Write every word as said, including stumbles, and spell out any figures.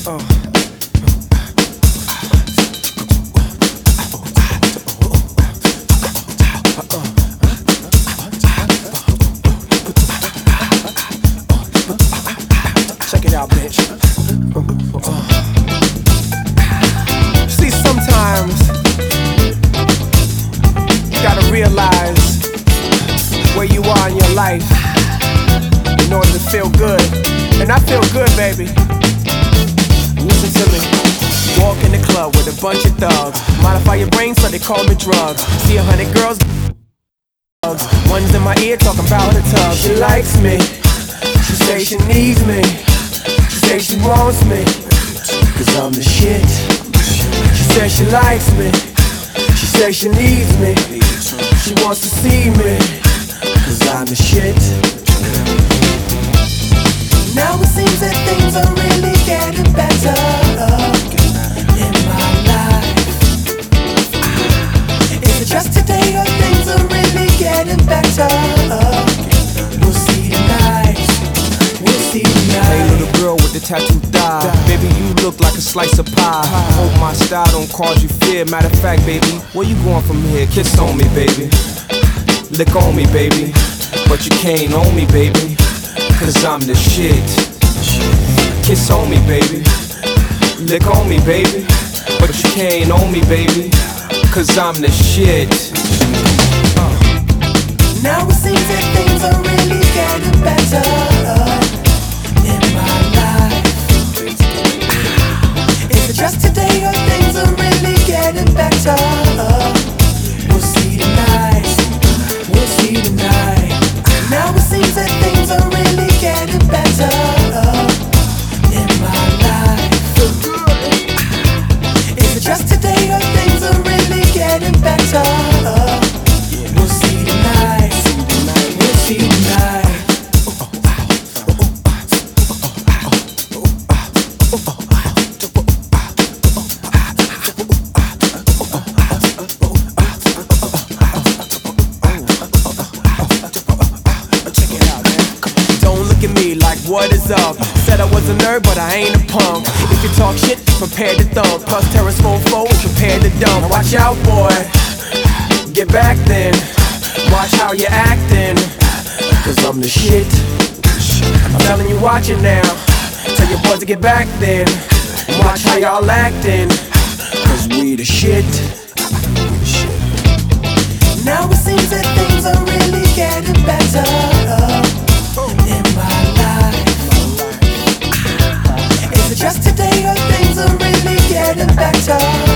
Check it out, bitch. See, sometimes you gotta realize where you are in your life in order to feel good. And I feel good, baby. Listen to me. Walk in the club with a bunch of thugs. Modify your brain so they call me drugs. See a hundred girls, one's in my ear talking about her tub. She likes me. She say she needs me. She say she wants me, cause I'm the shit. She say she likes me. She say she needs me. She wants to see me, cause I'm the shit. Now it seems that things are really getting better in my life. Is it just today or things are really getting better? We'll see tonight. We'll see tonight. Hey, little girl with the tattoo thigh, baby, you look like a slice of pie. Hope my style don't cause you fear. Matter of fact, baby, where you going from here? Kiss on me, baby. Lick on me, baby. But you can't own me, baby, cause I'm the shit. Kiss on me, baby. Lick on me, baby. But you can't own me, baby, cause I'm the shit. Now it seems that things are really getting better in my life. Is it just today or things are really getting better? We'll see tonight. We'll see tonight. Now it seems that things are really getting better in my life. Is it just today or things are really getting better? We'll see tonight. We'll see tonight. Look at me like, what is up? Said I was a nerd, but I ain't a punk. If you talk shit, prepare to thump. Plus terrorist phone fold, prepare to dump. Now watch out, boy. Get back then. Watch how you're acting, cause I'm the shit. I'm telling you, watch it now. Tell your boys to get back then. Watch how y'all acting, cause we the shit. Now it seems that things are really getting better in my life. Is it just today or things are really getting better?